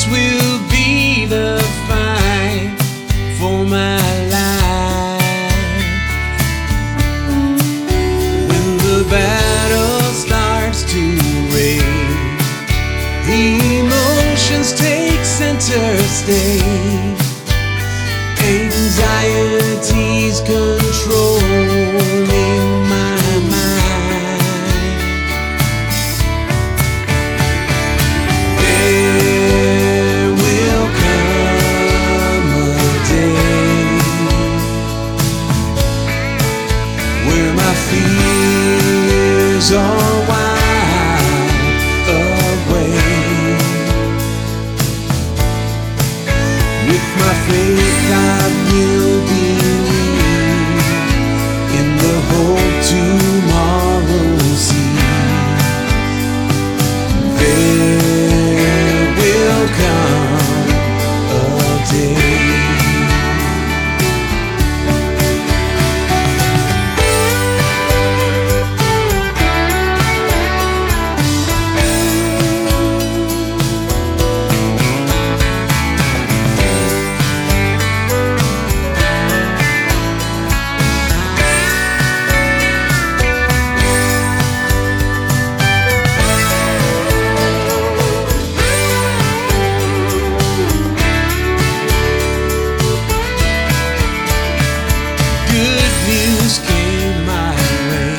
This will be the fight for my life. When the battle starts to rage, emotions take center stage. Anxiety's controlling my mind. There will come a day where my fears are wiped away. With my faith I will believe in the hope tomorrow sees. There will come a day. Came my way,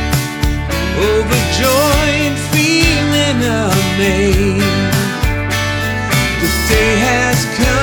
overjoyed, feeling amazed. The day has come.